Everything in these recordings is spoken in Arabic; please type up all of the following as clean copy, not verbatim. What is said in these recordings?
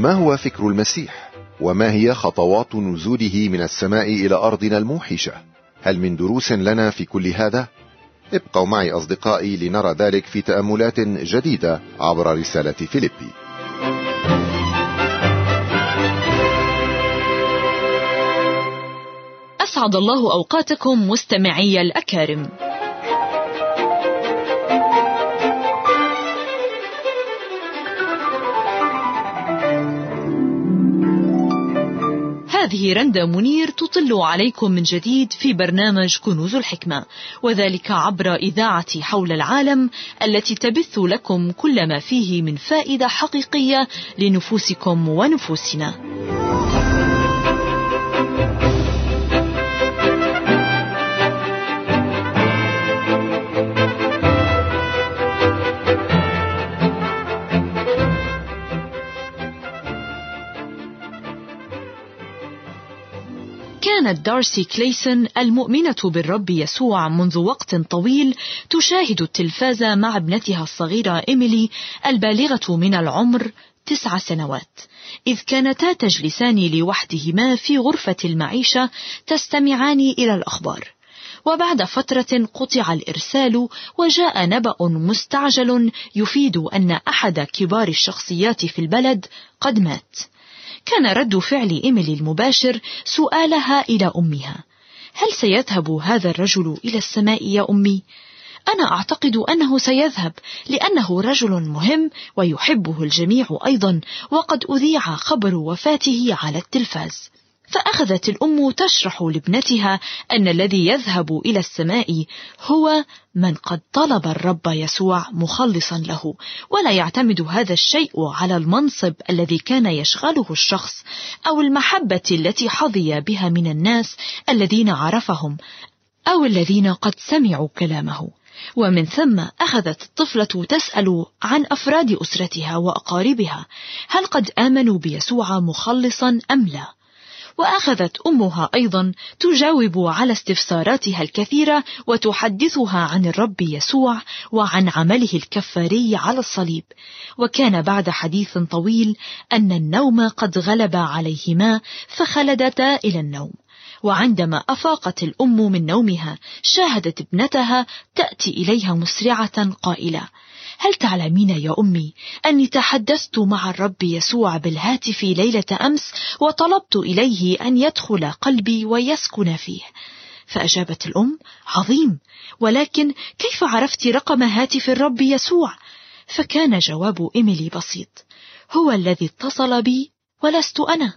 ما هو فكر المسيح؟ وما هي خطوات نزوله من السماء إلى أرضنا الموحشة؟ هل من دروس لنا في كل هذا؟ ابقوا معي أصدقائي لنرى ذلك في تأملات جديدة عبر رسالة فيليبي. أسعد الله أوقاتكم مستمعي الأكارم. هذه رندا منير تطل عليكم من جديد في برنامج كنوز الحكمة، وذلك عبر إذاعة حول العالم التي تبث لكم كل ما فيه من فائدة حقيقية لنفوسكم ونفوسنا. كانت دارسي كليسون المؤمنة بالرب يسوع منذ وقت طويل تشاهد التلفاز مع ابنتها الصغيرة إيميلي البالغة من العمر 9 سنوات، إذ كانتا تجلسان لوحدهما في غرفة المعيشة تستمعان إلى الأخبار. وبعد فترة قطع الإرسال وجاء نبأ مستعجل يفيد أن أحد كبار الشخصيات في البلد قد مات. كان رد فعل إيميلي المباشر سؤالها إلى أمها: هل سيذهب هذا الرجل إلى السماء يا أمي؟ أنا أعتقد أنه سيذهب لأنه رجل مهم ويحبه الجميع أيضا، وقد أذيع خبر وفاته على التلفاز. فأخذت الأم تشرح لابنتها أن الذي يذهب إلى السماء هو من قد طلب الرب يسوع مخلصا له، ولا يعتمد هذا الشيء على المنصب الذي كان يشغله الشخص أو المحبة التي حظي بها من الناس الذين عرفهم أو الذين قد سمعوا كلامه. ومن ثم أخذت الطفلة تسأل عن أفراد أسرتها وأقاربها، هل قد آمنوا بيسوع مخلصا أم لا؟ وأخذت أمها أيضا تجاوب على استفساراتها الكثيرة وتحدثها عن الرب يسوع وعن عمله الكفاري على الصليب. وكان بعد حديث طويل أن النوم قد غلب عليهما فخلدتا إلى النوم. وعندما أفاقت الأم من نومها شاهدت ابنتها تأتي إليها مسرعة قائلة: هل تعلمين يا أمي أني تحدثت مع الرب يسوع بالهاتف ليلة أمس وطلبت إليه أن يدخل قلبي ويسكن فيه؟ فأجابت الأم: عظيم، ولكن كيف عرفت رقم هاتف الرب يسوع؟ فكان جواب إيميلي بسيط: هو الذي اتصل بي ولست أنا.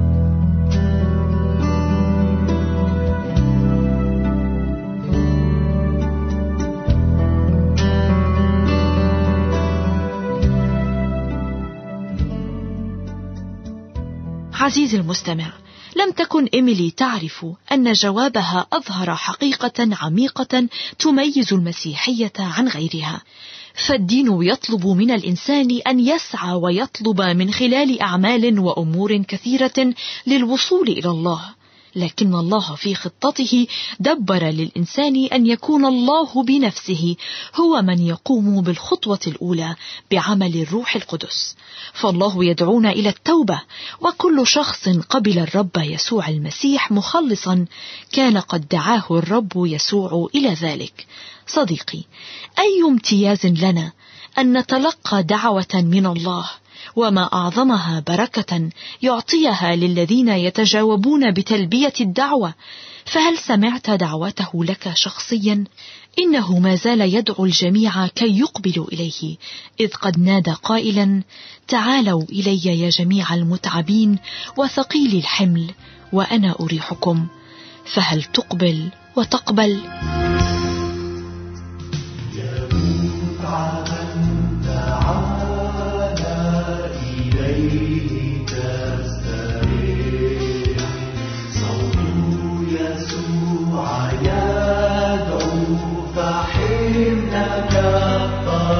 عزيزي المستمع، لم تكن إيميلي تعرف أن جوابها أظهر حقيقة عميقة تميز المسيحية عن غيرها. فالدين يطلب من الإنسان أن يسعى ويطلب من خلال أعمال وأمور كثيرة للوصول إلى الله، لكن الله في خطته دبر للإنسان أن يكون الله بنفسه هو من يقوم بالخطوة الأولى بعمل الروح القدس. فالله يدعونا إلى التوبة، وكل شخص قبل الرب يسوع المسيح مخلصا كان قد دعاه الرب يسوع إلى ذلك. صديقي، أي امتياز لنا أن نتلقى دعوة من الله، وما أعظمها بركة يعطيها للذين يتجاوبون بتلبية الدعوة. فهل سمعت دعوته لك شخصيا؟ إنه ما زال يدعو الجميع كي يقبلوا إليه، إذ قد نادى قائلا: تعالوا إلي يا جميع المتعبين وثقيل الحمل وأنا أريحكم. فهل تقبل وتقبل؟ يدعو فحملك الطريق.